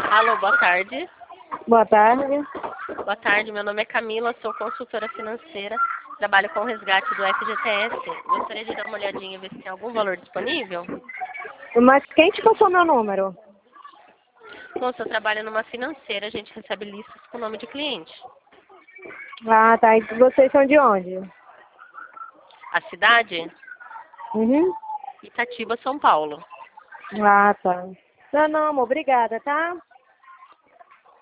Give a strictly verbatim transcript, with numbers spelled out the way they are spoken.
Alô, boa tarde. Boa tarde. Boa tarde, meu nome é Camila, sou consultora financeira, trabalho com o resgate do F G T S. Gostaria de dar uma olhadinha e ver se tem algum valor disponível. Mas quem te passou meu número? Moça, eu trabalho numa financeira, a gente recebe listas com nome de cliente. Ah, tá. E vocês são de onde? A cidade? Uhum. Itatiba, São Paulo. Ah, tá. Não, não, amor, obrigada, tá?